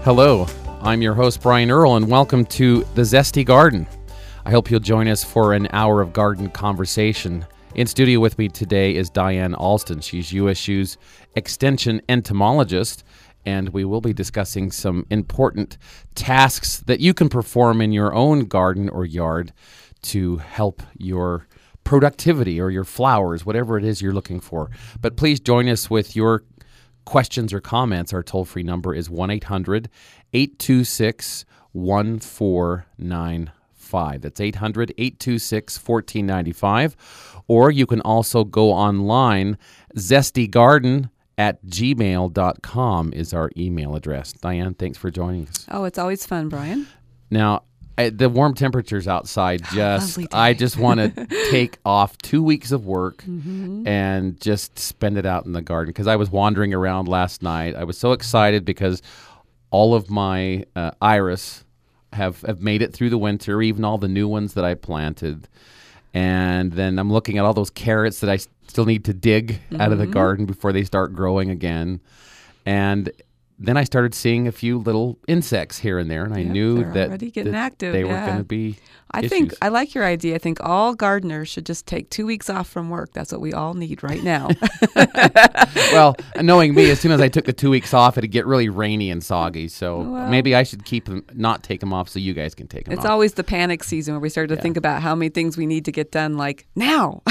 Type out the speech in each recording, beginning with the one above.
Hello, I'm your host, Brian Earl, and welcome to The Zesty Garden. I hope you'll join us for an hour of garden conversation. In studio with me today is Diane Alston. She's USU's Extension entomologist, and we will be discussing some important tasks that you can perform in your own garden or yard to help your productivity or your flowers, whatever it is you're looking for. But please join us with your questions or comments. Our toll-free number is 1-800-826-1495. That's 800-826-1495. Or you can also go online. zestygarden@gmail.com is our email address. Diane, thanks for joining us. Oh, it's always fun, Brian. Now, the warm temperatures outside I just want to take off 2 weeks of work and just spend it out in the garden, because I was wandering around last night. I was so excited because all of my iris have made it through the winter, even all the new ones that I planted. And then I'm looking at all those carrots that I still need to dig out of the garden before they start growing again. And then I started seeing a few little insects here and there, and I knew that they were going to be issues. I like your idea. I think all gardeners should just take 2 weeks off from work. That's what we all need right now. Well, knowing me, as soon as I took the 2 weeks off, it'd get really rainy and soggy. So maybe I should not take them off so you guys can take them off. It's always the panic season where we start to think about how many things we need to get done, like now.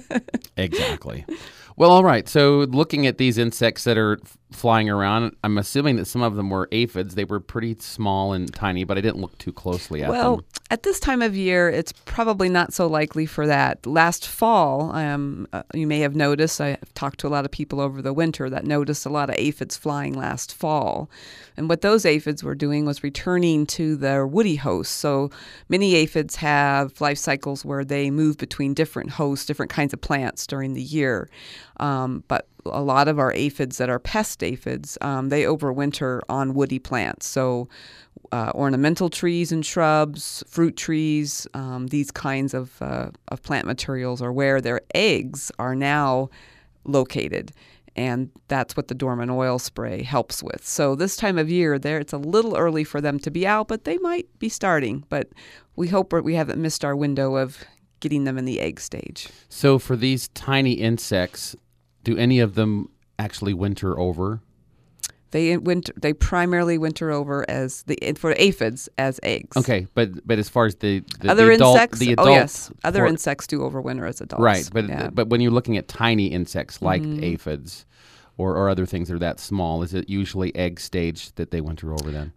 Exactly. Well, all right. So looking at these insects that are flying around, I'm assuming that some of them were aphids. They were pretty small and tiny, but I didn't look too closely at them. Well, at this time of year, it's probably not so likely for that. Last fall, you may have noticed, I've talked to a lot of people over the winter that noticed a lot of aphids flying last fall. And what those aphids were doing was returning to their woody hosts. So many aphids have life cycles where they move between different hosts, different kinds of plants during the year. But a lot of our aphids that are pest aphids, they overwinter on woody plants. So ornamental trees and shrubs, fruit trees, these kinds of plant materials are where their eggs are now located. And that's what the dormant oil spray helps with. So this time of year, it's a little early for them to be out, but they might be starting. But we hope we haven't missed our window of getting them in the egg stage. So for these tiny insects, do any of them actually winter over? They primarily winter over for aphids as eggs. Okay, but as far as the other adult, insects, yes, other insects do overwinter as adults. Right, but when you're looking at tiny insects like aphids or other things that are that small, is it usually egg stage that they winter over then?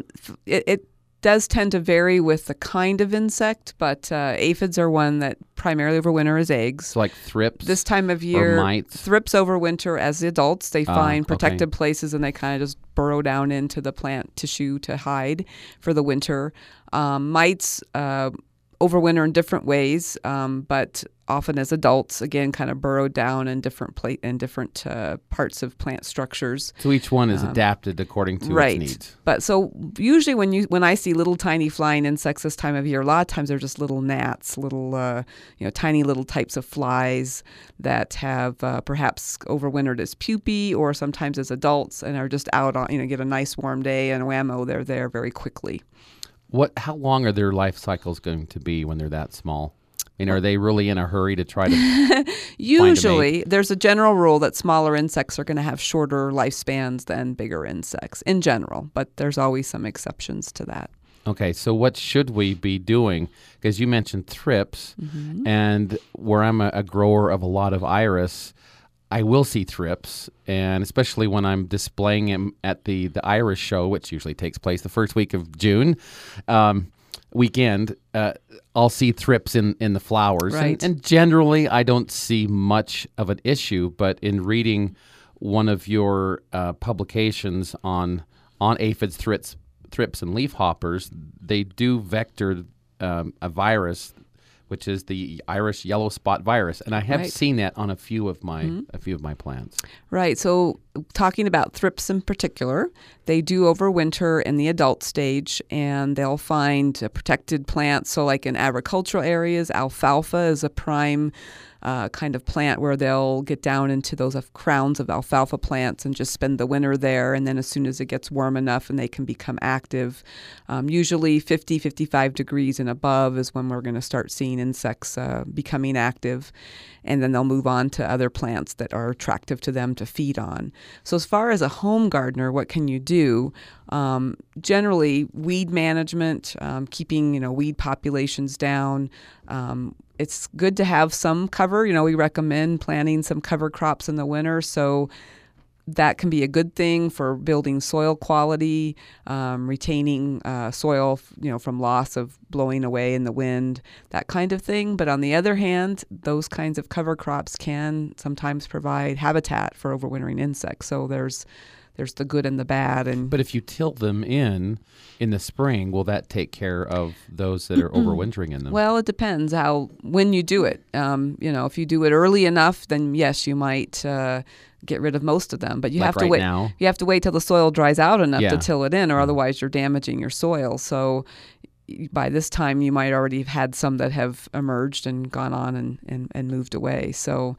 It does tend to vary with the kind of insect, but aphids are one that primarily overwinter as eggs. So like thrips? This time of year, or mites? Thrips overwinter as the adults. They find protected places and they kind of just burrow down into the plant tissue to hide for the winter. Mites overwinter in different ways, but often as adults, again, kind of burrow down in different parts of plant structures. So each one is adapted according to its needs. But so usually when I see little tiny flying insects this time of year, a lot of times they're just little gnats, little tiny little types of flies that have perhaps overwintered as pupae or sometimes as adults and are just out on get a nice warm day and whammo, they're there very quickly. How long are their life cycles going to be when they're that small? I mean, are they really in a hurry to try to Usually, there's a general rule that smaller insects are going to have shorter lifespans than bigger insects in general, but there's always some exceptions to that. Okay, so what should we be doing? Because you mentioned thrips, and where I'm a grower of a lot of iris, I will see thrips, and especially when I'm displaying them at the iris show, which usually takes place the first week of June weekend, I'll see thrips in the flowers. Right. And generally, I don't see much of an issue, but in reading one of your publications on aphids, thrips, and leafhoppers, they do vector a virus, which is the Irish yellow spot virus, and I have seen that on a few of my plants. Right. So talking about thrips in particular, they do overwinter in the adult stage, and they'll find protected plants. So like in agricultural areas, alfalfa is a prime kind of plant where they'll get down into those crowns of alfalfa plants and just spend the winter there. And then as soon as it gets warm enough and they can become active, usually 50, 55 degrees and above is when we're going to start seeing insects becoming active. And then they'll move on to other plants that are attractive to them to feed on. So as far as a home gardener, what can you do? Generally, weed management, keeping weed populations down. It's good to have some cover. We recommend planting some cover crops in the winter, so that can be a good thing for building soil quality, retaining soil, from loss of blowing away in the wind, that kind of thing. But on the other hand, those kinds of cover crops can sometimes provide habitat for overwintering insects. So there's the good and the bad. But if you till them in the spring, will that take care of those that are overwintering in them? Well, it depends when you do it. If you do it early enough, then yes, you might get rid of most of them. But you have to wait. Now? You have to wait till the soil dries out enough to till it in, or otherwise you're damaging your soil. So by this time, you might already have had some that have emerged and gone on and moved away. So,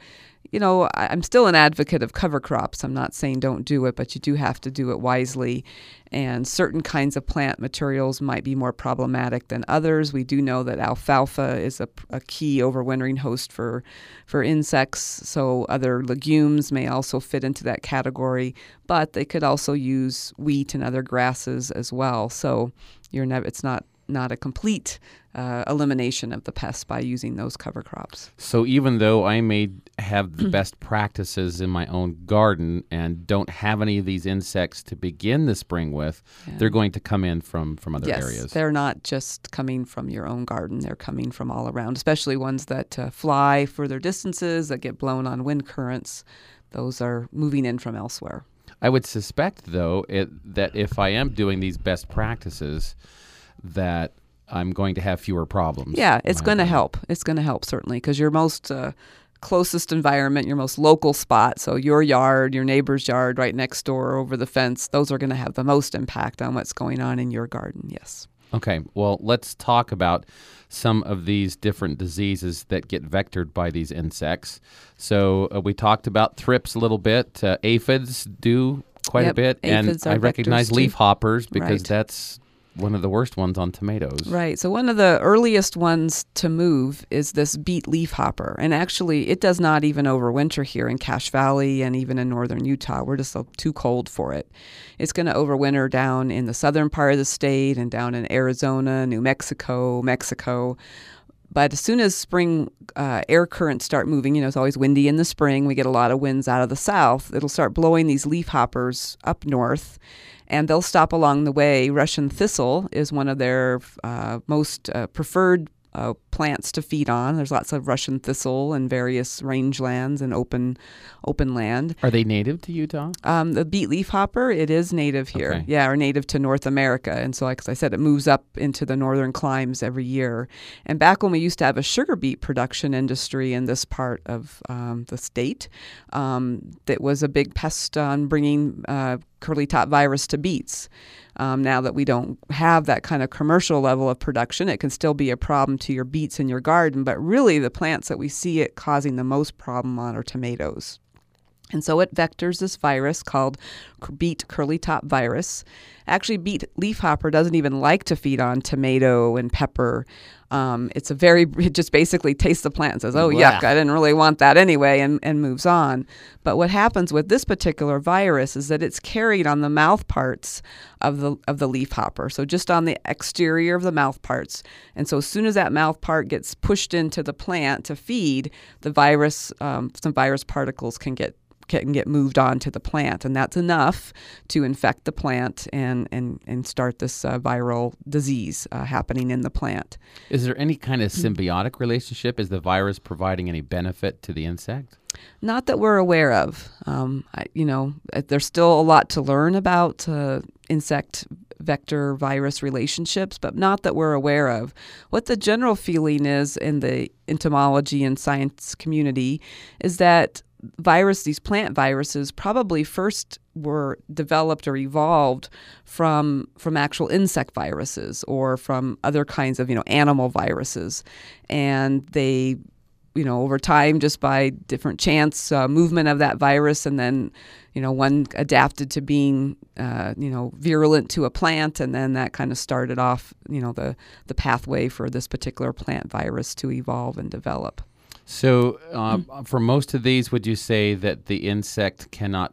I'm still an advocate of cover crops. I'm not saying don't do it, but you do have to do it wisely. And certain kinds of plant materials might be more problematic than others. We do know that alfalfa is a key overwintering host for insects. So other legumes may also fit into that category, but they could also use wheat and other grasses as well. So it's not a complete elimination of the pests by using those cover crops. So even though I may have the best practices in my own garden and don't have any of these insects to begin the spring with, they're going to come in from other areas. Yes, they're not just coming from your own garden. They're coming from all around, especially ones that fly further distances, that get blown on wind currents. Those are moving in from elsewhere. I would suspect, though, that if I am doing these best practices, that I'm going to have fewer problems. Yeah, it's going to help. It's going to help, certainly, because your most closest environment, your most local spot, so your yard, your neighbor's yard right next door over the fence, those are going to have the most impact on what's going on in your garden, yes. Okay, well, let's talk about some of these different diseases that get vectored by these insects. So we talked about thrips a little bit. Aphids do quite a bit. And I recognize leafhoppers because that's one of the worst ones on tomatoes. Right. So one of the earliest ones to move is this beet leafhopper. And actually, it does not even overwinter here in Cache Valley and even in northern Utah. We're just too cold for it. It's going to overwinter down in the southern part of the state and down in Arizona, New Mexico, Mexico. But as soon as spring air currents start moving, it's always windy in the spring. We get a lot of winds out of the south. It'll start blowing these leafhoppers up north, and they'll stop along the way. Russian thistle is one of their most preferred plants to feed on. There's lots of Russian thistle in various rangelands and open land. Are they native to Utah? The beet leafhopper, it is native here. Okay. Yeah, or native to North America. And so, like I said, it moves up into the northern climes every year. And back when we used to have a sugar beet production industry in this part of the state, that was a big pest on bringing curly top virus to beets. Now that we don't have that kind of commercial level of production, it can still be a problem to your beets in your garden, but really the plants that we see it causing the most problem on are tomatoes. And so it vectors this virus called beet curly top virus. Actually, beet leafhopper doesn't even like to feed on tomato and pepper. It just basically tastes the plant and says, oh, yuck, I didn't really want that anyway, and moves on. But what happens with this particular virus is that it's carried on the mouth parts of the leafhopper, so just on the exterior of the mouth parts. And so as soon as that mouth part gets pushed into the plant to feed, the virus, some virus particles can get moved on to the plant, and that's enough to infect the plant and start this viral disease happening in the plant. Is there any kind of symbiotic relationship? Is the virus providing any benefit to the insect? Not that we're aware of. There's still a lot to learn about insect vector virus relationships, but not that we're aware of. What the general feeling is in the entomology and science community is that these plant viruses probably first were developed or evolved from actual insect viruses or from other kinds of, animal viruses. And they, over time, just by different chance movement of that virus, and then, one adapted to being, virulent to a plant, and then that kind of started off, the pathway for this particular plant virus to evolve and develop. So for most of these, would you say that the insect cannot,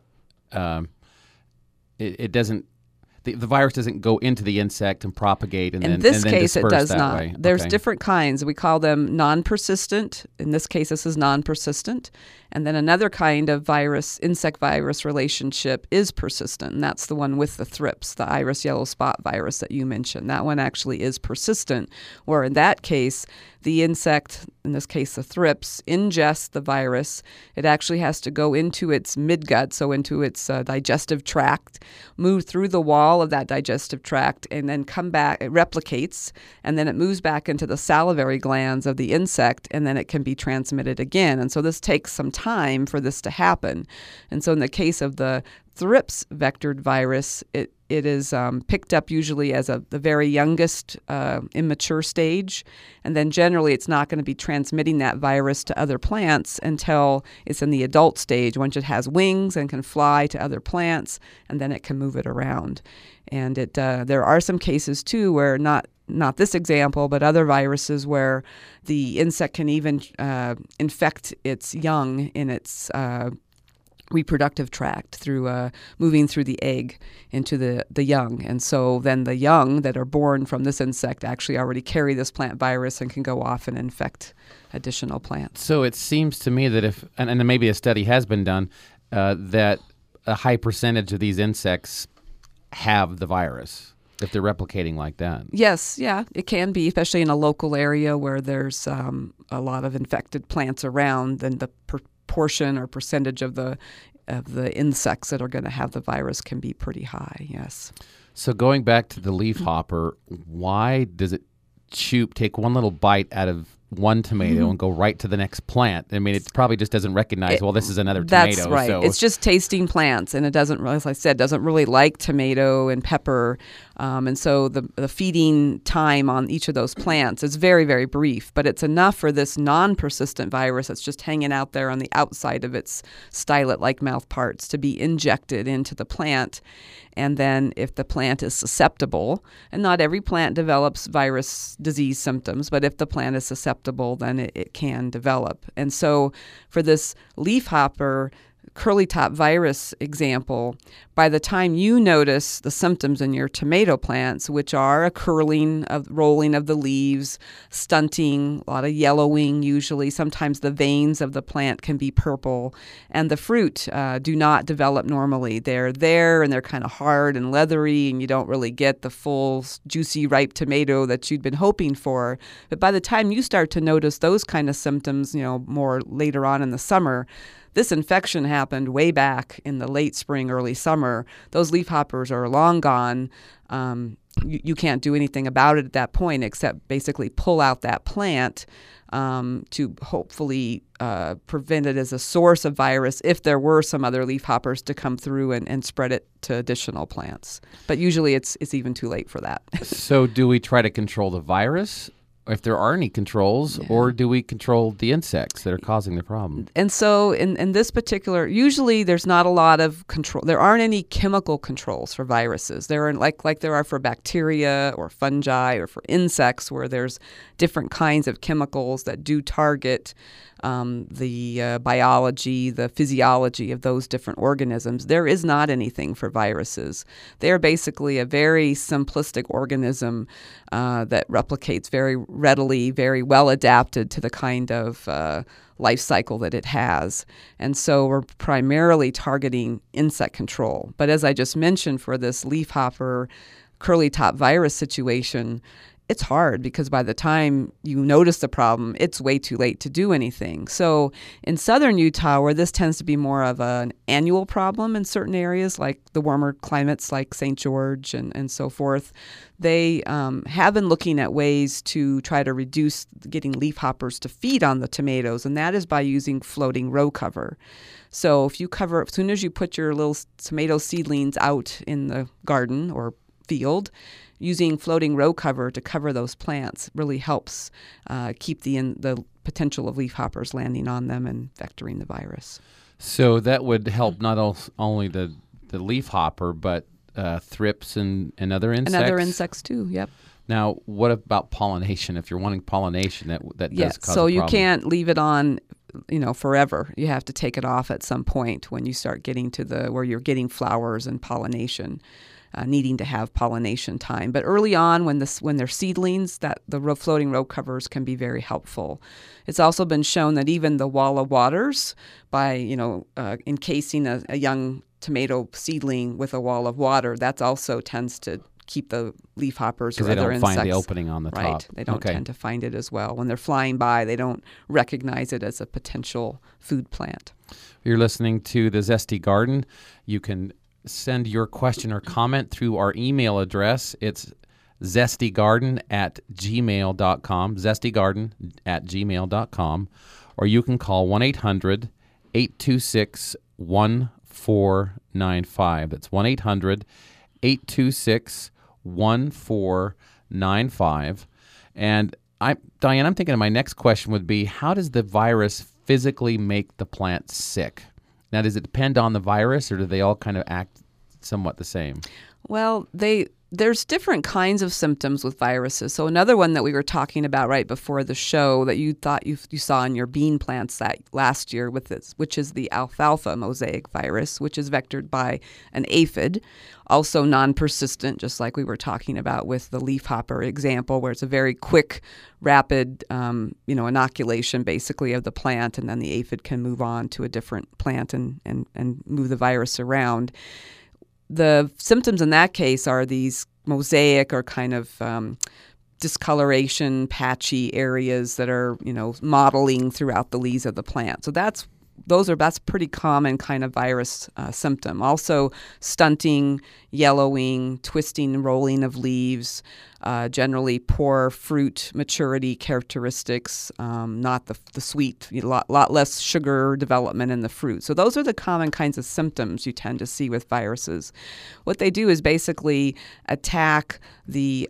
it doesn't, the virus doesn't go into the insect and propagate and in then this and then case it does that not. way? There's Okay. different kinds. We call them non-persistent. In this case, this is non-persistent. And then another kind of insect virus relationship is persistent, and that's the one with the thrips, the iris yellow spot virus that you mentioned. That one actually is persistent, where in that case, the insect, in this case the thrips, ingests the virus. It actually has to go into its midgut, so into its digestive tract, move through the wall of that digestive tract, and then come back. It replicates, and then it moves back into the salivary glands of the insect, and then it can be transmitted again. And so this takes some time for this to happen. And so in the case of the thrips vectored virus, it is picked up usually as the very youngest immature stage, and then generally it's not going to be transmitting that virus to other plants until it's in the adult stage, once it has wings and can fly to other plants, and then it can move it around. And there are some cases too where not this example, but other viruses where the insect can even infect its young in its reproductive tract through moving through the egg into the young. And so then the young that are born from this insect actually already carry this plant virus and can go off and infect additional plants. So it seems to me that if, and maybe a study has been done, that a high percentage of these insects have the virus, if they're replicating like that. Yes, yeah, it can be, especially in a local area where there's a lot of infected plants around, then the proportion or percentage of the insects that are going to have the virus can be pretty high, yes. So going back to the leafhopper, why does it take one little bite out of one tomato and go right to the next plant? I mean, it probably just doesn't recognize, well, this is another tomato. That's right. So. It's just tasting plants, and it doesn't really, as I said, doesn't really like tomato and pepper. And so the feeding time on each of those plants is very, very brief, but it's enough for this non-persistent virus that's just hanging out there on the outside of its stylet-like mouth parts to be injected into the plant. And then if the plant is susceptible, and not every plant develops virus disease symptoms, but if the plant is susceptible, then it can develop. And so for this leafhopper curly top virus example, by the time you notice the symptoms in your tomato plants, which are a rolling of the leaves, stunting, a lot of yellowing usually, sometimes the veins of the plant can be purple, and the fruit do not develop normally. They're there and they're kind of hard and leathery, and you don't really get the full juicy ripe tomato that you'd been hoping for. But by the time you start to notice those kind of symptoms, more later on in the summer, this infection happened way back in the late spring, early summer. Those leafhoppers are long gone. You can't do anything about it at that point except basically pull out that plant to hopefully prevent it as a source of virus if there were some other leafhoppers to come through and spread it to additional plants. But usually it's even too late for that. So do we try to control the virus, if there are any controls, or do we control the insects that are causing the problem? And so in this particular, usually there's not a lot of control. There aren't any chemical controls for viruses. There are like there are for bacteria or fungi or for insects, where there's different kinds of chemicals that do target the biology, the physiology of those different organisms. There is not anything for viruses. They are basically a very simplistic organism that replicates very readily, very well adapted to the kind of life cycle that it has. And so we're primarily targeting insect control. But as I just mentioned, for this leafhopper curly top virus situation, it's hard because by the time you notice the problem, it's way too late to do anything. So in southern Utah, where this tends to be more of an annual problem in certain areas, like the warmer climates like St. George and so forth, they have been looking at ways to try to reduce getting leafhoppers to feed on the tomatoes, and that is by using floating row cover. So if you cover, as soon as you put your little tomato seedlings out in the garden or field, using floating row cover to cover those plants really helps keep the potential of leafhoppers landing on them and vectoring the virus. So that would help not only the leafhopper, but thrips and other insects? And other insects too, yep. Now, what about pollination? If you're wanting pollination, that does cause so a you problem. can't leave it on forever. You have to take it off at some point when you start getting to where you're getting flowers and pollination. Needing to have pollination time. But early on, when they're seedlings, that the floating row covers can be very helpful. It's also been shown that even the wall of waters, by encasing a young tomato seedling with a wall of water, that also tends to keep the leafhoppers or other insects. Because they don't find the opening on the top. Right. They don't tend to find it as well. When they're flying by, they don't recognize it as a potential food plant. You're listening to The Zesty Garden. You can send your question or comment through our email address. It's zestygarden@gmail.com, zestygarden@gmail.com, or you can call 1-800-826-1495. That's 1-800-826-1495. And Diane, I'm thinking of my next question would be, how does the virus physically make the plant sick? Now, does it depend on the virus, or do they all kind of act somewhat the same? Well, there's different kinds of symptoms with viruses. So another one that we were talking about right before the show that you thought you saw in your bean plants that last year with this, which is the alfalfa mosaic virus, which is vectored by an aphid, also non-persistent, just like we were talking about with the leafhopper example, where it's a very quick, rapid, inoculation basically of the plant, and then the aphid can move on to a different plant and move the virus around. The symptoms in that case are these mosaic or kind of discoloration, patchy areas that are, modeling throughout the leaves of the plant. So that's pretty common kind of virus symptom. Also, stunting, yellowing, twisting and rolling of leaves, generally poor fruit maturity characteristics, not the sweet, a lot less sugar development in the fruit. So those are the common kinds of symptoms you tend to see with viruses. What they do is basically attack the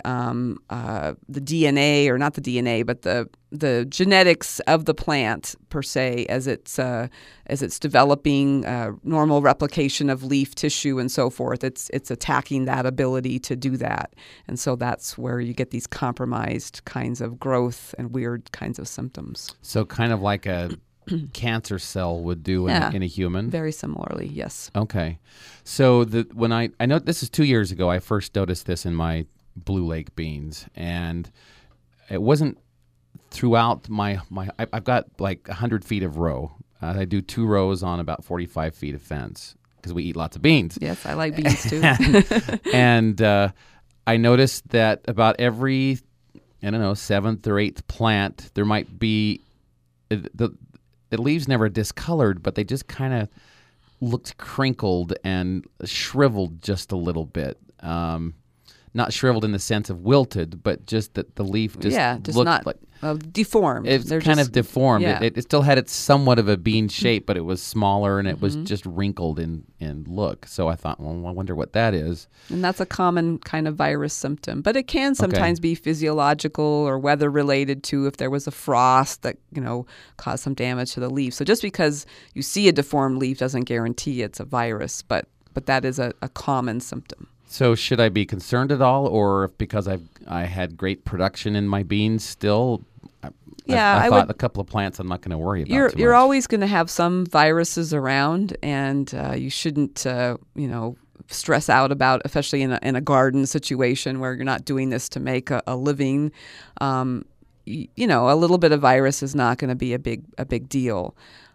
DNA, or not the DNA, but the genetics of the plant per se, as it's developing normal replication of leaf tissue and so forth. It's attacking that ability to do that, and so that's where you get these compromised kinds of growth and weird kinds of symptoms. So kind of like a cancer cell would do in a human? Very similarly, yes. Okay. So when I know this is 2 years ago, I first noticed this in my Blue Lake beans, and it wasn't throughout I've got like 100 feet of row. I do 2 rows on about 45 feet of fence because we eat lots of beans. Yes, I like beans too. And I noticed that about every, 7th or 8th plant, there might be, the leaves never discolored, but they just kind of looked crinkled and shriveled just a little bit. Not shriveled in the sense of wilted, but just that the leaf just looked not like deformed. It's kind of deformed. Yeah. It still had its somewhat of a bean shape, but it was smaller and it was just wrinkled in look. So I thought, well, I wonder what that is. And that's a common kind of virus symptom. But it can sometimes be physiological or weather related too, if there was a frost that, caused some damage to the leaf. So just because you see a deformed leaf doesn't guarantee it's a virus, but that is a common symptom. So should I be concerned at all, or because I had great production in my beans still? I thought a couple of plants I'm not going to worry about. You're always going to have some viruses around, and you shouldn't stress out about, especially in a garden situation where you're not doing this to make a living. A little bit of virus is not going to be a big deal.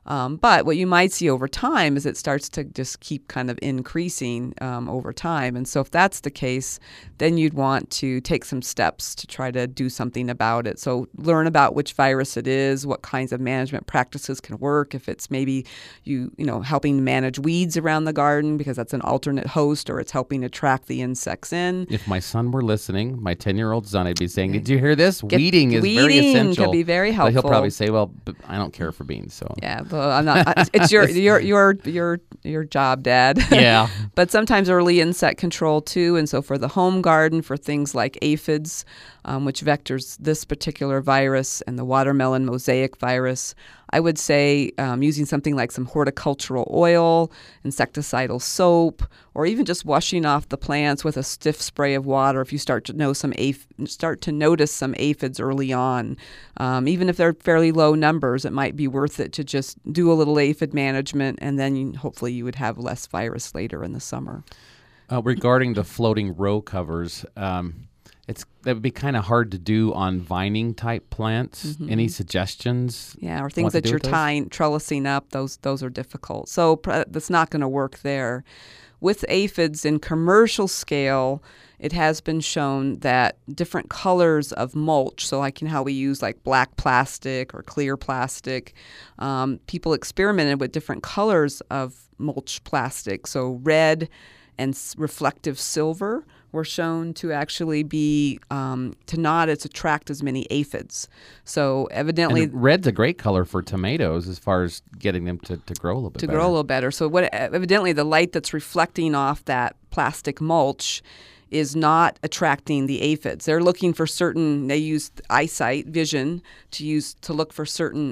But what you might see over time is it starts to just keep kind of increasing over time. And so if that's the case, then you'd want to take some steps to try to do something about it. So learn about which virus it is, what kinds of management practices can work. If it's maybe you know helping manage weeds around the garden because that's an alternate host, or it's helping attract the insects in. If my son were listening, my 10-year-old son, I'd be saying, "Did you hear this? Weeding is very essential." Could be very helpful. But he'll probably say, "Well, but I don't care for beans." So yeah, well, I'm not. It's your job, Dad. Yeah. But sometimes early insect control too, and so for the home garden, for things like aphids, which vectors this particular virus, and the watermelon mosaic virus, I would say using something like some horticultural oil, insecticidal soap, or even just washing off the plants with a stiff spray of water if you start to notice some aphids early on. Even if they're fairly low numbers, it might be worth it to just do a little aphid management, and then hopefully you would have less virus later in the summer. Regarding the floating row covers, that would be kind of hard to do on vining type plants. Mm-hmm. Any suggestions? Yeah, or things that you're trellising up. Those are difficult. So that's not going to work there. With aphids in commercial scale, it has been shown that different colors of mulch, so like how we use like black plastic or clear plastic, people experimented with different colors of mulch plastic. So red and reflective silver were shown to actually be to not attract as many aphids. So evidently, and red's a great color for tomatoes as far as getting them to grow a little bit better. Grow a little better. So evidently the light that's reflecting off that plastic mulch is not attracting the aphids. They're looking for certain. They use eyesight, vision, to look for certain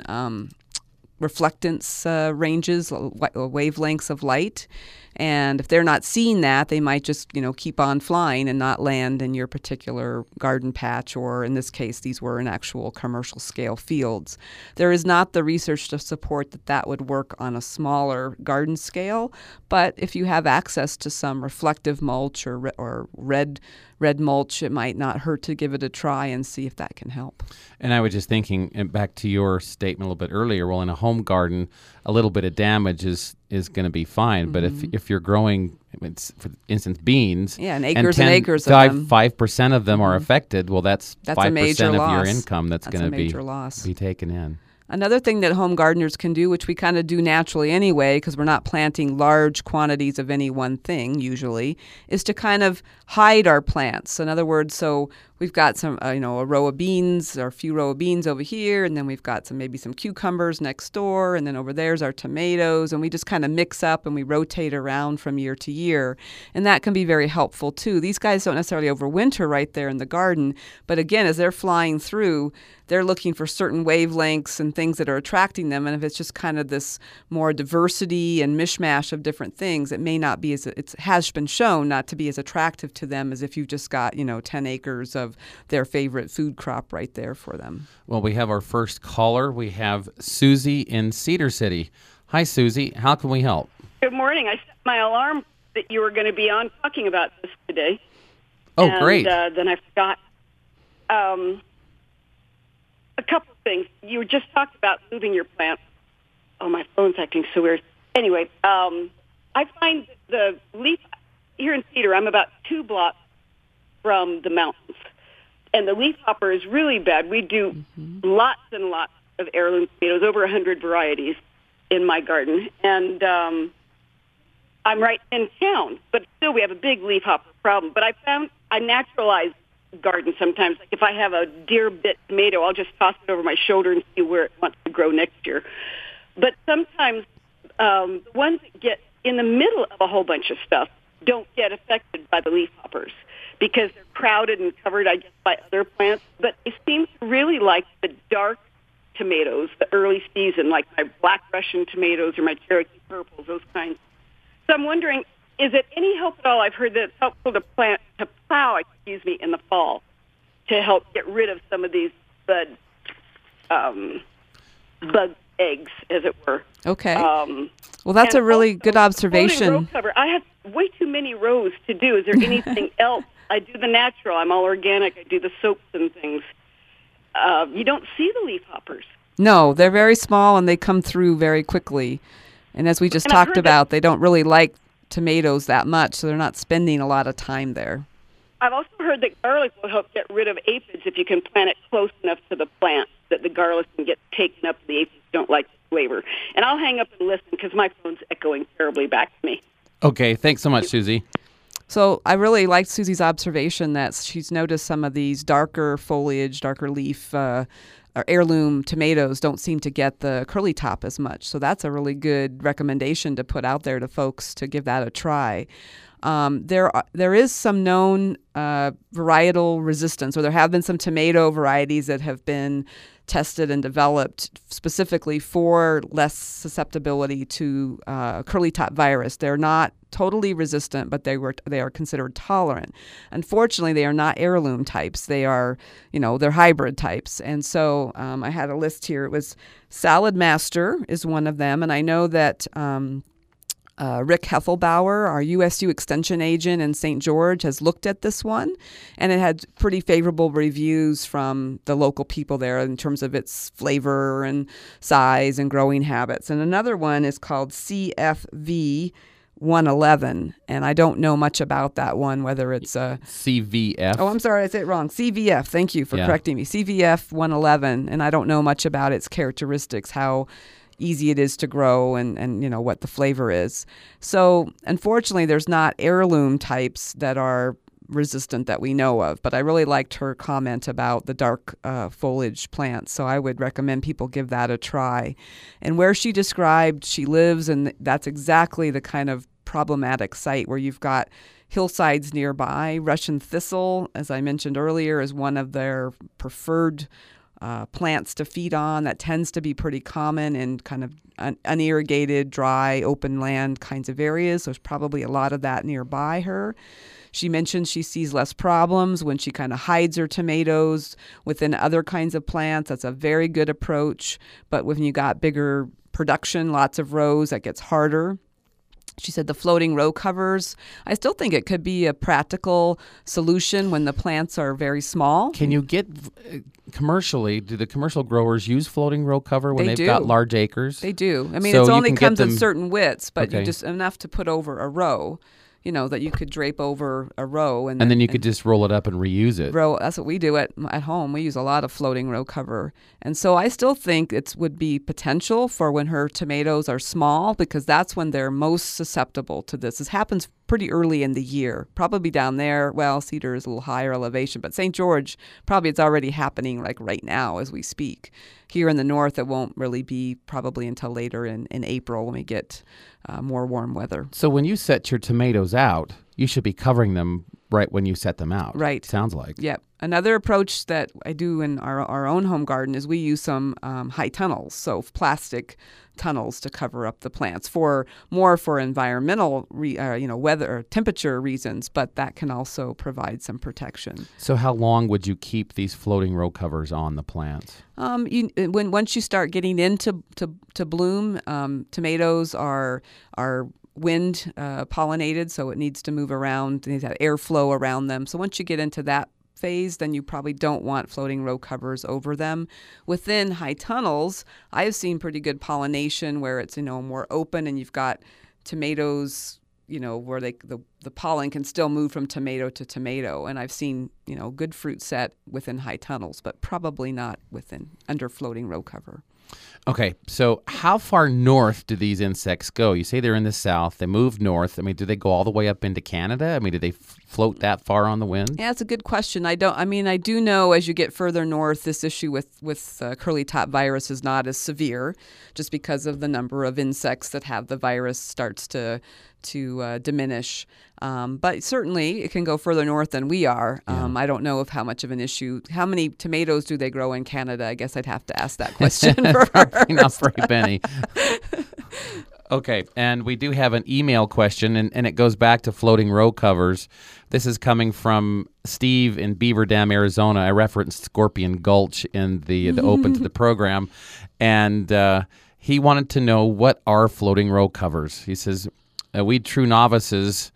reflectance ranges, wavelengths of light. And if they're not seeing that, they might just, keep on flying and not land in your particular garden patch, or in this case, these were in actual commercial scale fields. There is not the research to support that would work on a smaller garden scale, but if you have access to some reflective mulch or red mulch, it might not hurt to give it a try and see if that can help. And I was just thinking, and back to your statement a little bit earlier, well, in a home garden, a little bit of damage is going to be fine. Mm-hmm. But if you're growing, for instance, beans, and acres and acres of them, 5% of them are affected, well, that's 5% of loss. Your income that's going to be taken in. Another thing that home gardeners can do, which we kind of do naturally anyway, because we're not planting large quantities of any one thing usually, is to kind of hide our plants. In other words, so we've got some, a row of beans or a few row of beans over here, and then we've got maybe some cucumbers next door, and then over there's our tomatoes, and we just kind of mix up and we rotate around from year to year, and that can be very helpful too. These guys don't necessarily overwinter right there in the garden, but again, as they're flying through, they're looking for certain wavelengths and things that are attracting them, and if it's just kind of this more diversity and mishmash of different things, it may not be it has been shown not to be as attractive to them as if you've just got 10 acres of their favorite food crop right there for them. Well, we have our first caller. We have Susie in Cedar City. Hi, Susie. How can we help? Good morning. I set my alarm that you were going to be on talking about this today. Oh, great. Then I forgot. A couple of things. You just talked about moving your plant. Oh, my phone's acting so weird. Anyway, I find the leaf here in Cedar, I'm about 2 blocks from the mountains. And the leafhopper is really bad. We do lots and lots of heirloom tomatoes, over 100 varieties in my garden. And I'm right in town, but still we have a big leafhopper problem. But I naturalize garden sometimes. Like if I have a deer bit tomato, I'll just toss it over my shoulder and see where it wants to grow next year. But sometimes the ones that get in the middle of a whole bunch of stuff don't get affected by the leafhoppers because they're crowded and covered, I guess, by other plants. But they seem to really like the dark tomatoes, the early season, like my black Russian tomatoes or my Cherokee purples, those kinds. So I'm wondering, is it any help at all? I've heard that it's helpful to plow in the fall to help get rid of some of these bug eggs, as it were. Okay. Well, that's a really good observation. Row cover, I have way too many rows to do. Is there anything else? I do the natural. I'm all organic. I do the soaps and things. You don't see the leafhoppers. No, they're very small and they come through very quickly. And as we just talked about, they don't really like tomatoes that much, so they're not spending a lot of time there. I've also heard that garlic will help get rid of aphids if you can plant it close enough to the plant that the garlic can get taken up. The aphids don't like the flavor. And I'll hang up and listen because my phone's echoing terribly back to me. Okay, thanks so much, Susie. So I really liked Susie's observation that she's noticed some of these darker foliage, darker leaf, or heirloom tomatoes don't seem to get the curly top as much. So that's a really good recommendation to put out there to folks to give that a try. There is some known varietal resistance, or there have been some tomato varieties that have been tested and developed specifically for less susceptibility to curly top virus. They're not totally resistant, but they are considered tolerant. Unfortunately, they are not heirloom types. They are, they're hybrid types. And so I had a list here. It was Salad Master is one of them, and I know that Rick Heffelbauer, our USU extension agent in St. George, has looked at this one, and it had pretty favorable reviews from the local people there in terms of its flavor and size and growing habits. And another one is called CFV 111, and I don't know much about that one, whether it's a CVF. Oh, I'm sorry, I said it wrong. CVF. Thank you for correcting me. CVF 111, and I don't know much about its characteristics, how easy it is to grow and what the flavor is. So unfortunately, there's not heirloom types that are resistant that we know of, but I really liked her comment about the dark foliage plants, so I would recommend people give that a try. And where she described she lives, and that's exactly the kind of problematic site where you've got hillsides nearby. Russian thistle, as I mentioned earlier, is one of their preferred plants to feed on. That tends to be pretty common in kind of unirrigated, dry, open land kinds of areas. There's probably a lot of that nearby her. She mentioned she sees less problems when she kind of hides her tomatoes within other kinds of plants. That's a very good approach. But when you got bigger production, lots of rows, that gets harder. She said the floating row covers, I still think it could be a practical solution when the plants are very small. Can you get commercially, do the commercial growers use floating row cover when they've do. got large acres? They do. I mean, So it you only can get comes in them- certain widths, but Okay. you just enough to put over a row, that you could drape over a row. And then you could just roll it up and reuse it. row. That's what we do at home. We use a lot of floating row cover. And so I still think it would be potential for when her tomatoes are small, because that's when they're most susceptible to this. This happens pretty early in the year, probably down there. Well, Cedar is a little higher elevation, but St. George, probably it's already happening like right now as we speak. Here in the north, it won't really be probably until later in April when we get more warm weather. So when you set your tomatoes out, you should be covering them right when you set them out. Right. Sounds like. Yep. Another approach that I do in our own home garden is we use some high tunnels, so plastic tunnels to cover up the plants for environmental weather or temperature reasons, but that can also provide some protection. So how long would you keep these floating row covers on the plants? Once you start getting into bloom, tomatoes are wind pollinated, so it needs to move around. They need to have airflow around them. So once you get into that phase, then you probably don't want floating row covers over them. Within high tunnels, I have seen pretty good pollination where it's more open and you've got tomatoes, where the pollen can still move from tomato to tomato. And I've seen good fruit set within high tunnels, but probably not under floating row cover. Okay, so how far north do these insects go? You say they're in the south. They move north. I mean, do they go all the way up into Canada? I mean, do they float that far on the wind? Yeah, it's a good question. I do know as you get further north, this issue with curly top virus is not as severe, just because of the number of insects that have the virus starts to diminish. But certainly it can go further north than we are. I don't know how much of an issue. How many tomatoes do they grow in Canada? I guess I'd have to ask that question first. Probably not very many. Okay, and we do have an email question, and it goes back to floating row covers. This is coming from Steve in Beaver Dam, Arizona. I referenced Scorpion Gulch in the open to the program, and he wanted to know, what are floating row covers? He says, we true novices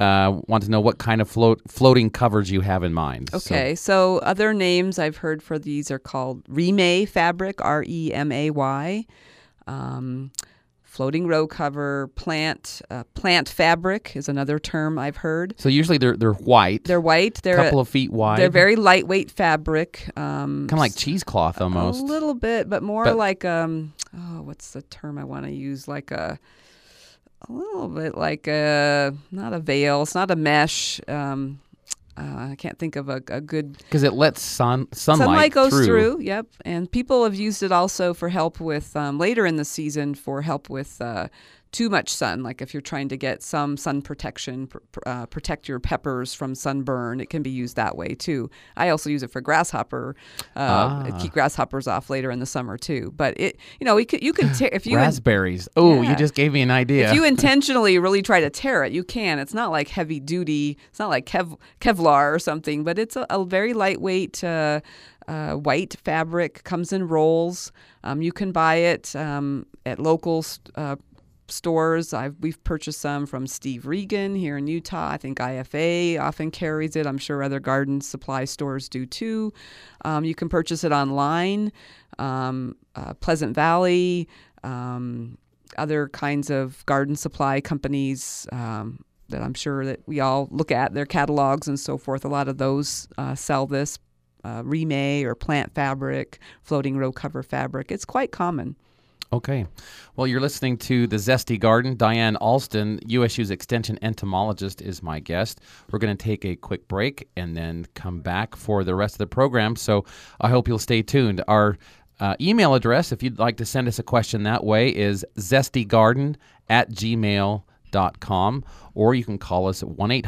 want to know what kind of floating covers you have in mind. Okay, so other names I've heard for these are called Remay fabric, REMAY. Floating row cover, plant fabric is another term I've heard. So usually they're white. They're white. They're a couple of feet wide. They're very lightweight fabric. Kind of like cheesecloth almost. A little bit, but more like what's the term I want to use? Like a little bit like not a veil. It's not a mesh. I can't think of a good... Because it lets sunlight goes through. Yep. And people have used it also for help with, later in the season, for help with too much sun. Like if you're trying to get some sun protection, protect your peppers from sunburn, it can be used that way too. I also use it for grasshopper, keep grasshoppers off later in the summer too. But you can tear if you raspberries. You just gave me an idea. If you intentionally really try to tear it, you can. It's not like heavy duty. It's not like Kevlar or something, but it's a very lightweight white fabric. Comes in rolls. You can buy it at local stores. We've purchased some from Steve Regan here in Utah. I think IFA often carries it. I'm sure other garden supply stores do too. You can purchase it online. Pleasant Valley, other kinds of garden supply companies that I'm sure that we all look at, their catalogs and so forth. A lot of those sell this Remay or plant fabric, floating row cover fabric. It's quite common. Okay. Well, you're listening to The Zesty Garden. Diane Alston, USU's Extension entomologist, is my guest. We're going to take a quick break and then come back for the rest of the program, so I hope you'll stay tuned. Our email address, if you'd like to send us a question that way, is zestygarden@gmail.com, or you can call us at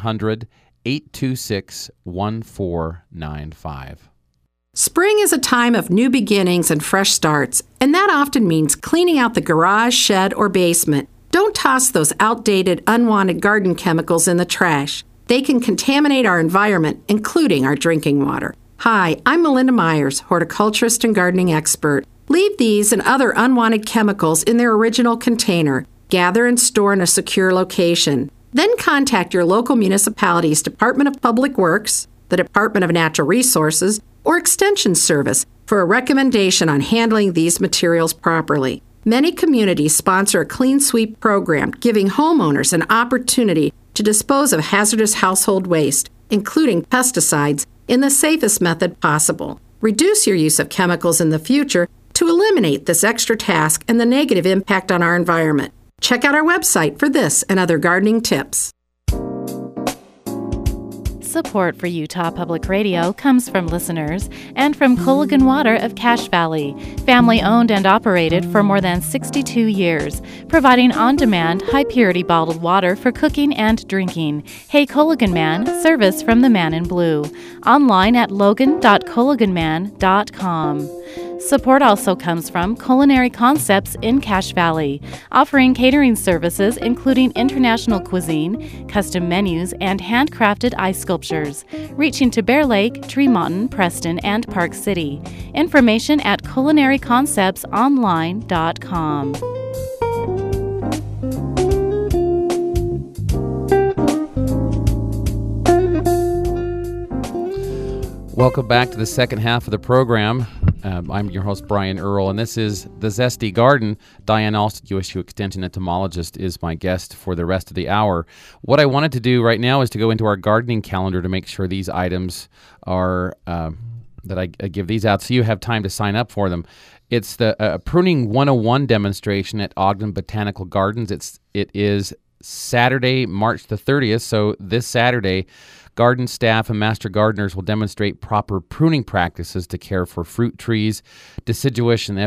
1-800-826-1495. Spring is a time of new beginnings and fresh starts, and that often means cleaning out the garage, shed, or basement. Don't toss those outdated, unwanted garden chemicals in the trash. They can contaminate our environment, including our drinking water. Hi, I'm Melinda Myers, horticulturist and gardening expert. Leave these and other unwanted chemicals in their original container. Gather and store in a secure location. Then contact your local municipality's Department of Public Works, the Department of Natural Resources, or Extension Service for a recommendation on handling these materials properly. Many communities sponsor a clean sweep program, giving homeowners an opportunity to dispose of hazardous household waste, including pesticides, in the safest method possible. Reduce your use of chemicals in the future to eliminate this extra task and the negative impact on our environment. Check out our website for this and other gardening tips. Support for Utah Public Radio comes from listeners and from Culligan Water of Cache Valley, family-owned and operated for more than 62 years, providing on-demand, high-purity bottled water for cooking and drinking. Hey Culligan Man, service from the Man in Blue. Online at logan.culliganman.com. Support also comes from Culinary Concepts in Cache Valley, offering catering services including international cuisine, custom menus, and handcrafted ice sculptures, reaching to Bear Lake, Tremonton, Preston, and Park City. Information at culinaryconceptsonline.com. Welcome back to the second half of the program. I'm your host, Brian Earl, and this is The Zesty Garden. Diane Alston, USU Extension entomologist, is my guest for the rest of the hour. What I wanted to do right now is to go into our gardening calendar to make sure these items are, that I give these out so you have time to sign up for them. It's the Pruning 101 demonstration at Ogden Botanical Gardens. It is Saturday, March the 30th, so this Saturday, garden staff and master gardeners will demonstrate proper pruning practices to care for fruit trees, deciduous and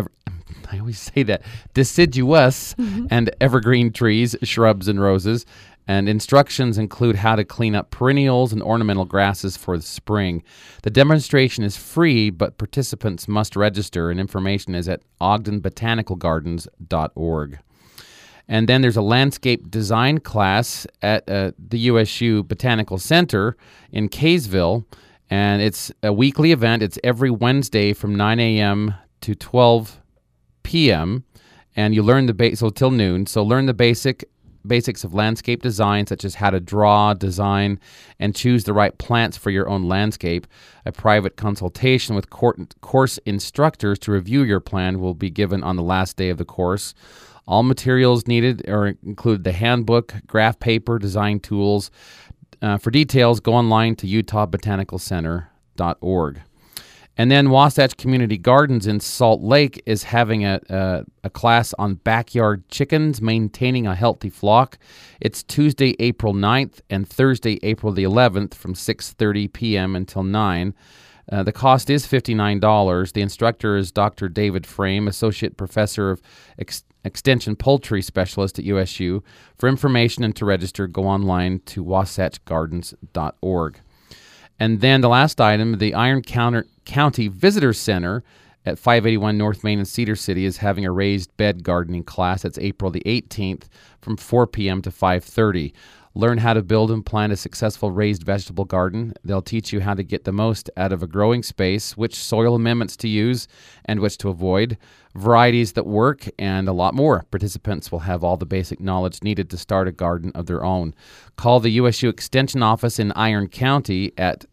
and evergreen trees, shrubs, and roses. And instructions include how to clean up perennials and ornamental grasses for the spring. The demonstration is free, but participants must register, and information is at ogdenbotanicalgardens.org. And then there's a landscape design class at the USU Botanical Center in Kaysville, and it's a weekly event. It's every Wednesday from 9 a.m. to 12 p.m., and you learn so till noon. So learn the basic basics of landscape design, such as how to draw, design, and choose the right plants for your own landscape. A private consultation with course instructors to review your plan will be given on the last day of the course. All materials needed include the handbook, graph paper, design tools. For details, go online to utahbotanicalcenter.org. And then Wasatch Community Gardens in Salt Lake is having a class on backyard chickens, maintaining a healthy flock. It's Tuesday, April 9th and Thursday, April the 11th from 6:30 p.m. until 9. The cost is $59. The instructor is Dr. David Frame, Associate Professor of Extension Poultry Specialist at USU. For information and to register, go online to wasatchgardens.org. And then the last item, the Iron County Visitor Center at 581 North Main in Cedar City is having a raised bed gardening class. That's April the 18th from 4 p.m. to 5:30. Learn how to build and plant a successful raised vegetable garden. They'll teach you how to get the most out of a growing space, which soil amendments to use and which to avoid, varieties that work, and a lot more. Participants will have all the basic knowledge needed to start a garden of their own. Call the USU Extension Office in Iron County at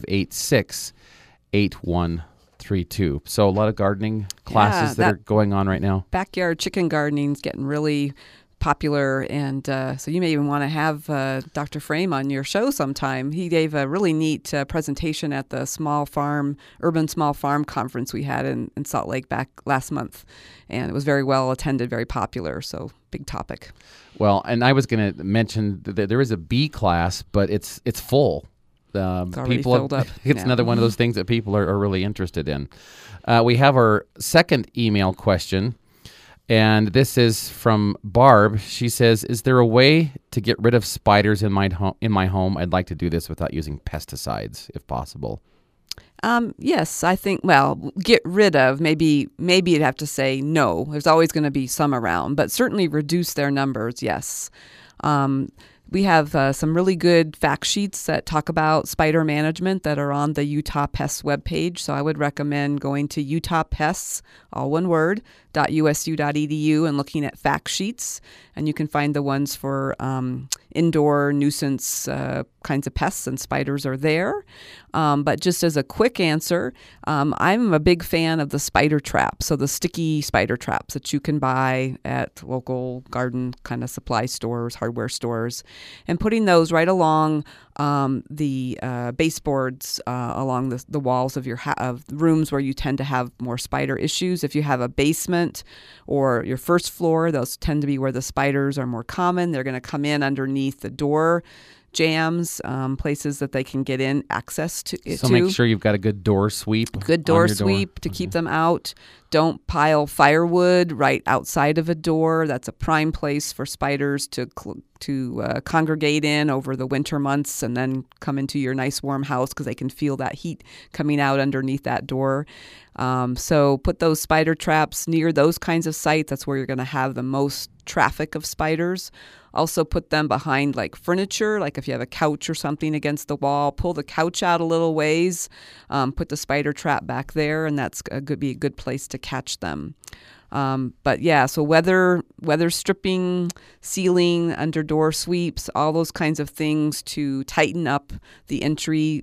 586-8132. So a lot of gardening classes that are going on right now. Backyard chicken gardening is getting really popular, and so you may even want to have Dr. Frame on your show sometime. He gave a really neat presentation at the Urban Small Farm Conference we had in Salt Lake back last month, and it was very well attended, very popular, so big topic. Well, and I was going to mention that there is a bee class, but it's full. It's already filled up. It's another one of those things that people are really interested in. We have our second email question. And this is from Barb. She says, is there a way to get rid of spiders in my home? I'd like to do this without using pesticides, if possible. Yes, I think, get rid of, maybe you'd have to say no. There's always going to be some around, but certainly reduce their numbers, yes. We have some really good fact sheets that talk about spider management that are on the Utah Pests webpage. So I would recommend going to Utah Pests, all one word, .usu.edu and looking at fact sheets. And you can find the ones for indoor nuisance kinds of pests, and spiders are there. But just as a quick answer, I'm a big fan of the spider traps. So the sticky spider traps that you can buy at local garden kind of supply stores, hardware stores, and putting those right along the baseboards along the walls of your of rooms where you tend to have more spider issues. If you have a basement or your first floor, those tend to be where the spiders are more common. They're going to come in underneath the door jams, places that they can get in access to. So make sure you've got a good door sweep. Good door sweep to keep them out. Don't pile firewood right outside of a door. That's a prime place for spiders to congregate in over the winter months and then come into your nice warm house because they can feel that heat coming out underneath that door. So put those spider traps near those kinds of sites. That's where you're going to have the most traffic of spiders. Also put them behind like furniture, like if you have a couch or something against the wall, pull the couch out a little ways, put the spider trap back there, and that's be a good place to catch them. But yeah, so weather stripping, sealing, under door sweeps, all those kinds of things to tighten up the entry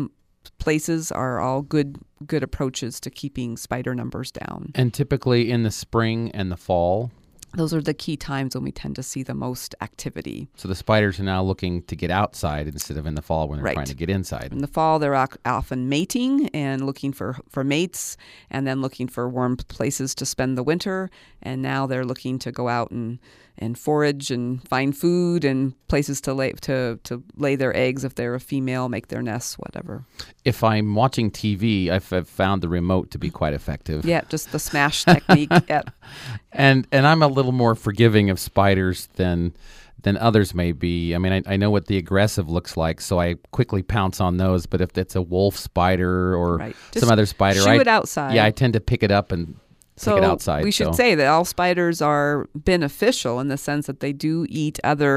places are all good approaches to keeping spider numbers down. And typically in the spring and the fall, those are the key times when we tend to see the most activity. So the spiders are now looking to get outside instead of in the fall when they're trying to get inside. In the fall, they're often mating and looking for mates, and then looking for warm places to spend the winter. And now they're looking to go out and forage and find food and places to lay their eggs if they're a female, make their nests, whatever. If I'm watching TV, I've found the remote to be quite effective. Yeah, just the smash technique. Yep. And I'm a little more forgiving of spiders than others may be. I mean, I know what the aggressive looks like, so I quickly pounce on those. But if it's a wolf spider or some other spider, shoo it outside. Yeah, I tend to pick it up and take it outside. We should say that all spiders are beneficial in the sense that they do eat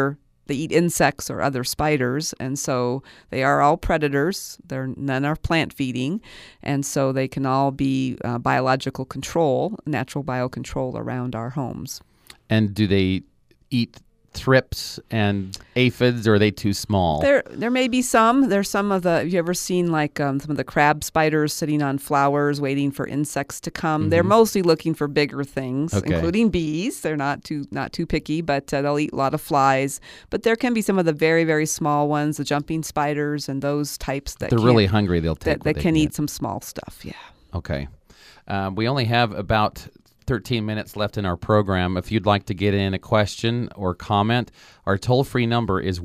insects or other spiders, and so they are all predators. None are plant feeding, and so they can all be biological control, natural biocontrol around our homes. And do they eat thrips and aphids, or are they too small? There may be some. There's some of the. Have you ever seen like some of the crab spiders sitting on flowers waiting for insects to come? Mm-hmm. They're mostly looking for bigger things, Okay. including bees. They're not too picky, but they'll eat a lot of flies. But there can be some of the very, very small ones, the jumping spiders and those types that They're really hungry. They'll take. that can eat some small stuff. Yeah. Okay. We only have about 13 minutes left in our program. If you'd like to get in a question or comment, our toll-free number is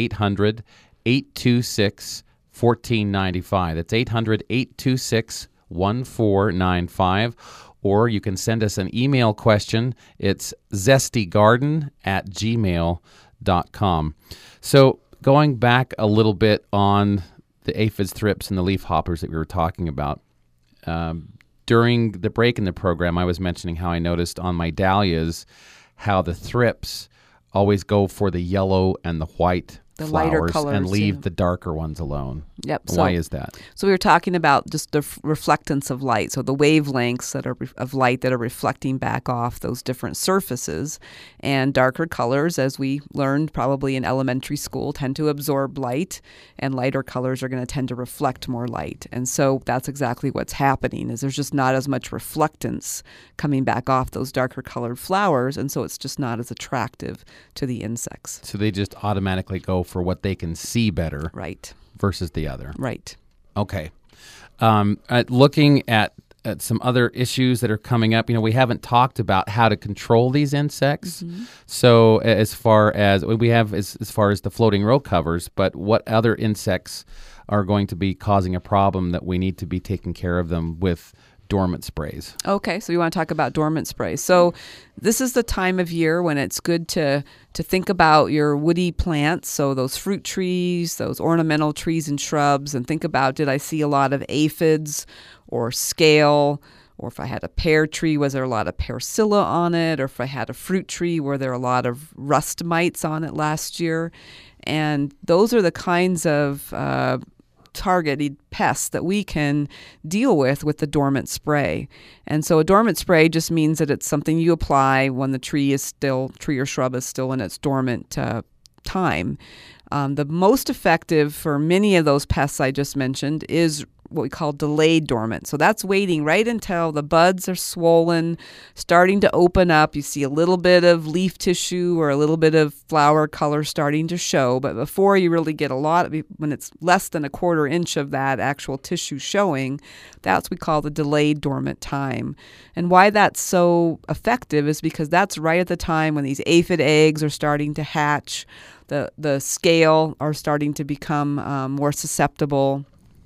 1-800-826-1495. That's 800-826-1495. Or you can send us an email question. It's zestygarden@gmail.com. So going back a little bit on the aphids, thrips, and the leafhoppers that we were talking about, during the break in the program, I was mentioning how I noticed on my dahlias how the thrips always go for the yellow and the white The lighter flowers colors, and leave yeah. the darker ones alone. Yep. Why is that? So we were talking about just the reflectance of light, so the wavelengths that are of light that are reflecting back off those different surfaces, and darker colors, as we learned probably in elementary school, tend to absorb light, and lighter colors are going to tend to reflect more light. And so that's exactly what's happening, is there's just not as much reflectance coming back off those darker colored flowers, and so it's just not as attractive to the insects. So they just automatically go for what they can see better Right. versus the other. Right. Okay. Looking at some other issues that are coming up, we haven't talked about how to control these insects. Mm-hmm. So as far as we have, as far as the floating row covers, but what other insects are going to be causing a problem that we need to be taking care of them with dormant sprays? Okay, so you want to talk about dormant sprays. So this is the time of year when it's good to think about your woody plants, so those fruit trees, those ornamental trees and shrubs, and think about, did I see a lot of aphids or scale? Or if I had a pear tree, was there a lot of persilla on it? Or if I had a fruit tree, were there a lot of rust mites on it last year? And those are the kinds of targeted pests that we can deal with the dormant spray. And so a dormant spray just means that it's something you apply when the tree or shrub is still in its dormant time. The most effective for many of those pests I just mentioned is what we call delayed dormant. So that's waiting right until the buds are swollen, starting to open up. You see a little bit of leaf tissue or a little bit of flower color starting to show. But before you really get a lot, when it's less than a quarter inch of that actual tissue showing, that's what we call the delayed dormant time. And why that's so effective is because that's right at the time when these aphid eggs are starting to hatch, the scale are starting to become more susceptible.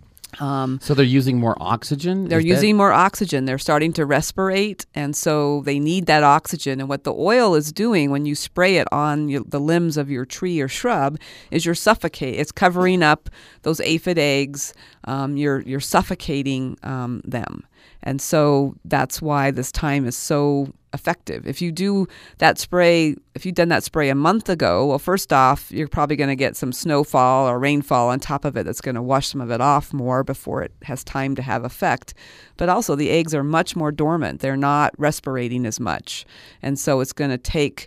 So they're using more oxygen? They're using more oxygen. They're starting to respirate, and so they need that oxygen. And what the oil is doing when you spray it on the limbs of your tree or shrub is it's covering up those aphid eggs. You're suffocating them. And so that's why this time is so effective. If you've done that spray a month ago, well, first off, you're probably going to get some snowfall or rainfall on top of it that's going to wash some of it off more before it has time to have effect. But also the eggs are much more dormant. They're not respirating as much. And so it's not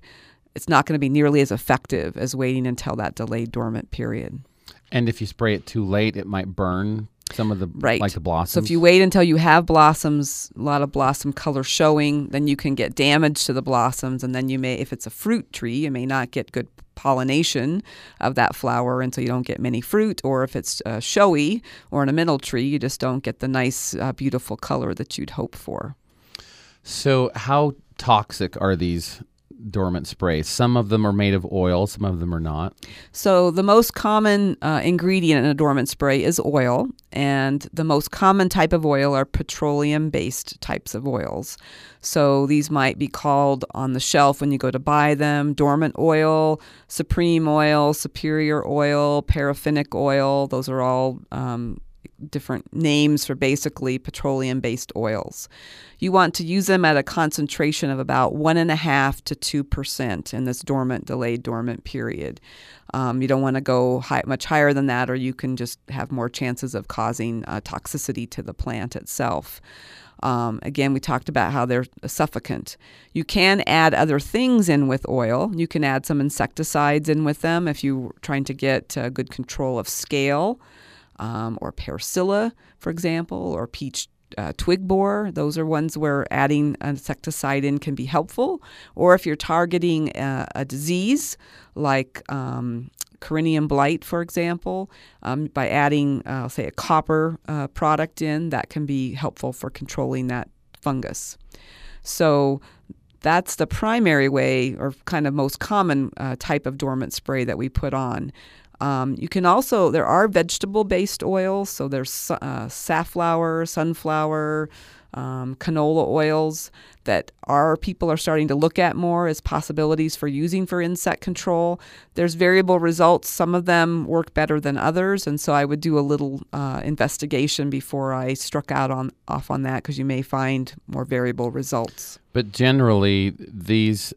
going to be nearly as effective as waiting until that delayed dormant period. And if you spray it too late, it might burn some of the, like the blossoms. So if you wait until you have blossoms, a lot of blossom color showing, then you can get damage to the blossoms. And then if it's a fruit tree, you may not get good pollination of that flower, and so you don't get many fruit. Or if it's a showy ornamental tree, you just don't get the nice, beautiful color that you'd hope for. So how toxic are these dormant sprays? Some of them are made of oil, some of them are not. So the most common ingredient in a dormant spray is oil, and the most common type of oil are petroleum-based types of oils. So these might be called on the shelf when you go to buy them: dormant oil, supreme oil, superior oil, paraffinic oil. Those are all different names for basically petroleum-based oils. You want to use them at a concentration of about 1.5% to 2% in this delayed dormant period. You don't want to go much higher than that, or you can just have more chances of causing toxicity to the plant itself. Again, we talked about how they're a suffocant. You can add other things in with oil. You can add some insecticides in with them if you're trying to get good control of scale, or Paracetamol, for example, or peach twig borer. Those are ones where adding an insecticide in can be helpful. Or if you're targeting a disease like Corynneum blight, for example, by adding, say, a copper product in, that can be helpful for controlling that fungus. So that's the primary way, or kind of most common type of dormant spray that we put on. You can also, there are vegetable-based oils, so there's safflower, sunflower, canola oils that people are starting to look at more as possibilities for using for insect control. There's variable results. Some of them work better than others, and so I would do a little investigation before I struck out off on that, because you may find more variable results. But generally, these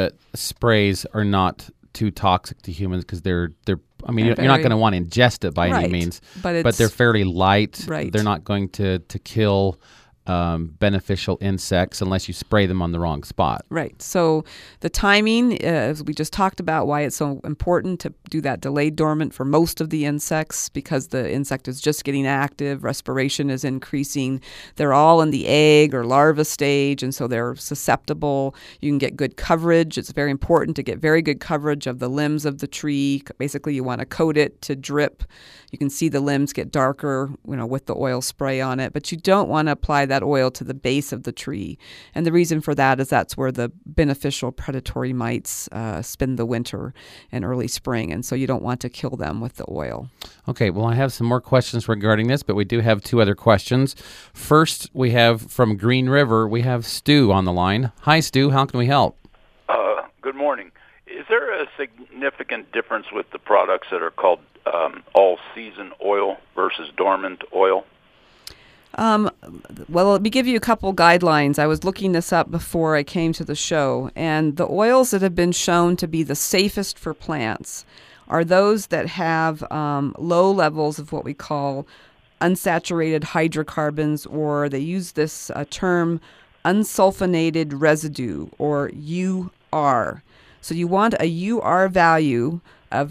sprays are not too toxic to humans, because they're I mean, you're not going to want to ingest it by any means, but they're fairly light. Right. They're not going to kill beneficial insects unless you spray them on the wrong spot. Right. So the timing, as we just talked about, why it's so important to do that delayed dormant for most of the insects, because the insect is just getting active, respiration is increasing. They're all in the egg or larva stage, and so they're susceptible. You can get good coverage. It's very important to get very good coverage of the limbs of the tree. Basically, you want to coat it to drip. You can see the limbs get darker, with the oil spray on it, but you don't want to apply that oil to the base of the tree. And the reason for that is that's where the beneficial predatory mites spend the winter and early spring, and so you don't want to kill them with the oil. Okay, well, I have some more questions regarding this, but we do have two other questions. First, we have from Green River, we have Stu on the line. Hi, Stu. How can we help? Good morning. Is there a significant difference with the products that are called all-season oil versus dormant oil? Well, let me give you a couple guidelines. I was looking this up before I came to the show, and the oils that have been shown to be the safest for plants are those that have low levels of what we call unsaturated hydrocarbons, or they use this term unsulfonated residue, or UR. So you want a UR value of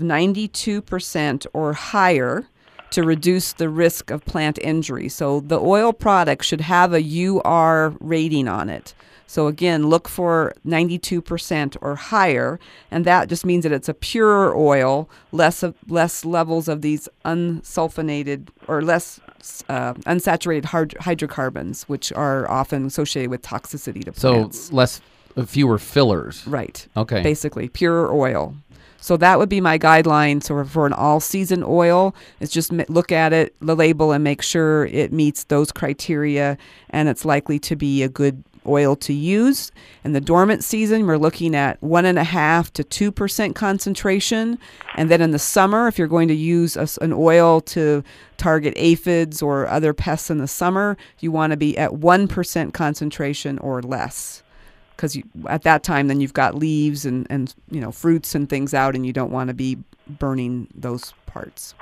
92% or higher to reduce the risk of plant injury. So the oil product should have a UR rating on it. So again, look for 92% or higher, and that just means that it's a purer oil, less levels of these unsulfonated or less unsaturated hydrocarbons, which are often associated with toxicity to plants. So fewer fillers. Right. Okay. Basically, pure oil. So that would be my guideline. So for an all-season oil, it's just look at it, the label, and make sure it meets those criteria, and it's likely to be a good oil to use. In the dormant season, we're looking at 1.5 to 2% concentration. And then in the summer, if you're going to use an oil to target aphids or other pests in the summer, you want to be at 1% concentration or less. Because at that time, then you've got leaves and fruits and things out, and you don't want to be burning those parts.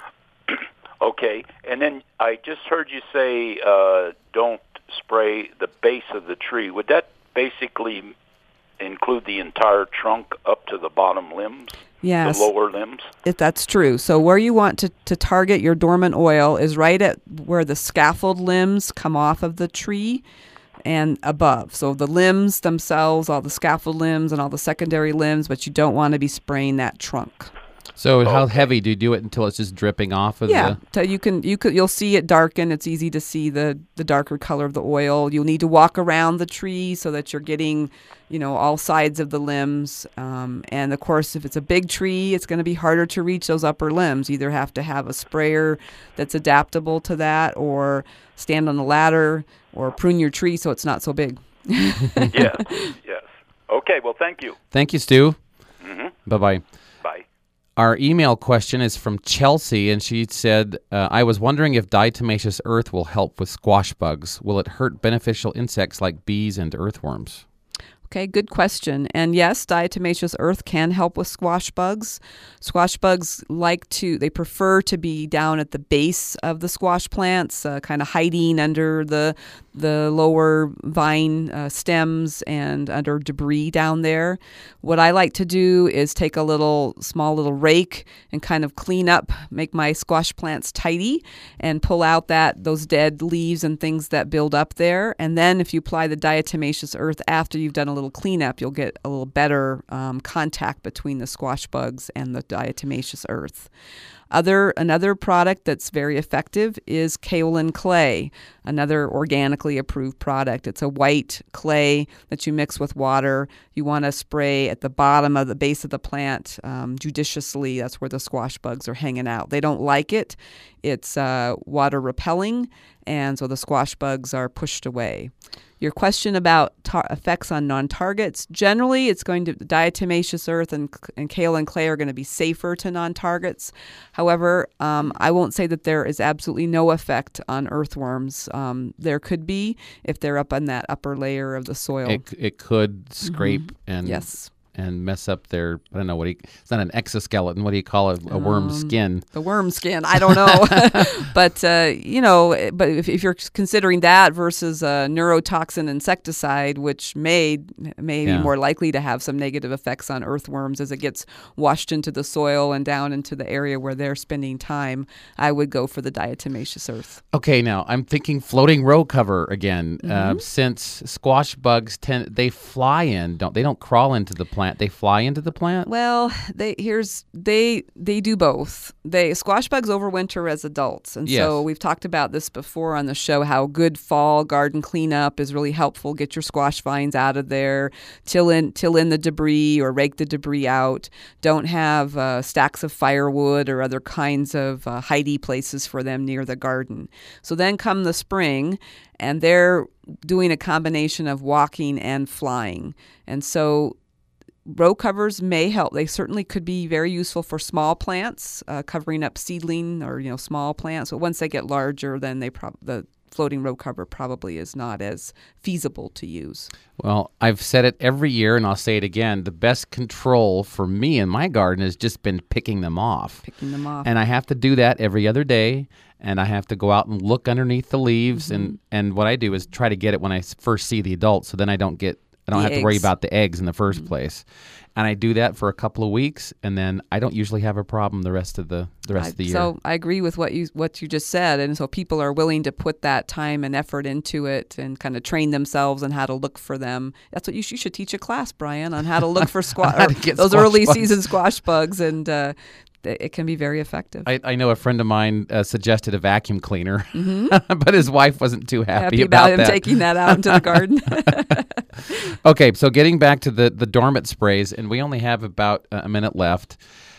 Okay, and then I just heard you say don't spray the base of the tree. Would that basically include the entire trunk up to the bottom limbs? Yes. The lower limbs? That's true. So where you want to target your dormant oil is right at where the scaffold limbs come off of the tree and above. So the limbs themselves, all the scaffold limbs and all the secondary limbs, but you don't want to be spraying that trunk. So how heavy do you do it until it's just dripping off of you'll see it darken. It's easy to see the darker color of the oil. You'll need to walk around the tree so that you're getting, all sides of the limbs. And of course, if it's a big tree, it's going to be harder to reach those upper limbs. You either have to have a sprayer that's adaptable to that, or stand on a ladder, or prune your tree so it's not so big. Yes. Okay, well, thank you. Thank you, Stu. Mm-hmm. Bye-bye. Bye. Our email question is from Chelsea, and she said, I was wondering if diatomaceous earth will help with squash bugs. Will it hurt beneficial insects like bees and earthworms? Okay, good question. And yes, diatomaceous earth can help with squash bugs. Squash bugs they prefer to be down at the base of the squash plants, kind of hiding under the the lower vine stems and under debris down there. What I like to do is take a small little rake and kind of clean up, make my squash plants tidy, and pull out those dead leaves and things that build up there. And then if you apply the diatomaceous earth after you've done a little cleanup, you'll get a little better contact between the squash bugs and the diatomaceous earth. Another product that's very effective is kaolin clay, another organically approved product. It's a white clay that you mix with water. You want to spray at the bottom of the base of the plant judiciously. That's where the squash bugs are hanging out. They don't like it. It's water repelling, and so the squash bugs are pushed away. Your question about effects on non-targets, generally it's going to, diatomaceous earth and kaolin clay are going to be safer to non-targets. However, I won't say that there is absolutely no effect on earthworms. There could be if they're up on that upper layer of the soil. It could scrape and yes. And mess up their, I don't know, it's not an exoskeleton. What do you call it? A worm's skin. The worm skin. I don't know. But, but if you're considering that versus a neurotoxin insecticide, which may be more likely to have some negative effects on earthworms as it gets washed into the soil and down into the area where they're spending time, I would go for the diatomaceous earth. Okay, now I'm thinking floating row cover again. Since squash bugs they fly in, they don't crawl into the plant. They fly into the plant? Well, they do both. Squash bugs overwinter as adults. And so we've talked about this before on the show, how good fall garden cleanup is really helpful. Get your squash vines out of there, till in the debris or rake the debris out. Don't have stacks of firewood or other kinds of hidey places for them near the garden. So then come the spring, and they're doing a combination of walking and flying. And so row covers may help. They certainly could be very useful for small plants, covering up seedling or small plants. But once they get larger, then the floating row cover probably is not as feasible to use. Well, I've said it every year, and I'll say it again. The best control for me in my garden has just been picking them off. And I have to do that every other day. And I have to go out and look underneath the leaves. And what I do is try to get it when I first see the adults, so then I don't have to worry about the eggs in the first place. And I do that for a couple of weeks, and then I don't usually have a problem the rest of the year. So I agree with what you just said, and so people are willing to put that time and effort into it and kind of train themselves on how to look for them. That's what you should teach a class, Brian, on how to look for those early season squash bugs, and it can be very effective. I know a friend of mine suggested a vacuum cleaner, but his wife wasn't too happy about him taking that out into the garden. Okay, so getting back to the dormant sprays, and we only have about a minute left.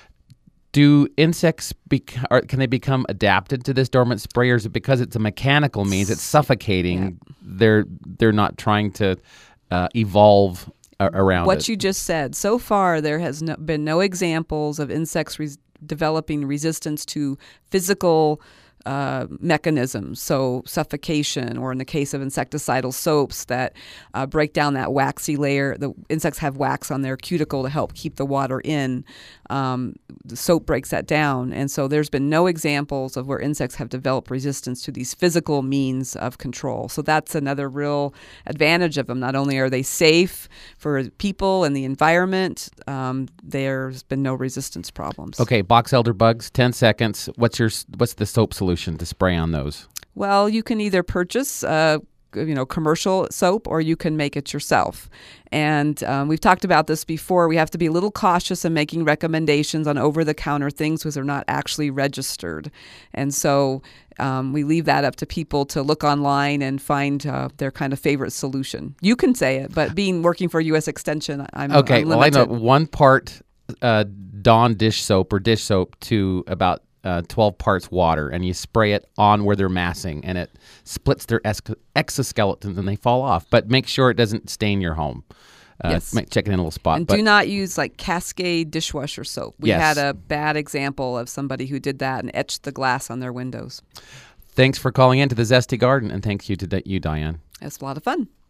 Do insects can they become adapted to this dormant spray, or is it because it's a mechanical means, it's suffocating? Yeah. They're not trying to evolve around what you just said. So far, there has been no examples of insects developing resistance to physical mechanisms, so suffocation, or in the case of insecticidal soaps that break down that waxy layer. The insects have wax on their cuticle to help keep the water in. The soap breaks that down, and so there's been no examples of where insects have developed resistance to these physical means of control. So that's another real advantage of them. Not only are they safe for people and the environment, there's been no resistance problems. Okay, box elder bugs, 10 seconds. What's the soap solution to spray on those? Well, you can either purchase commercial soap, or you can make it yourself. And we've talked about this before. We have to be a little cautious in making recommendations on over-the-counter things because they're not actually registered. And so we leave that up to people to look online and find their kind of favorite solution. You can say it, but working for U.S. Extension, I'm limited. Well, I know 1 part Dawn dish soap or dish soap to about 12 parts water, and you spray it on where they're massing, and it splits their exoskeletons and they fall off. But make sure it doesn't stain your home. Yes. Check it in a little spot. And do not use like Cascade dishwasher soap. We had a bad example of somebody who did that and etched the glass on their windows. Thanks for calling in to the Zesty Garden, and thanks to you, Diane. It's a lot of fun.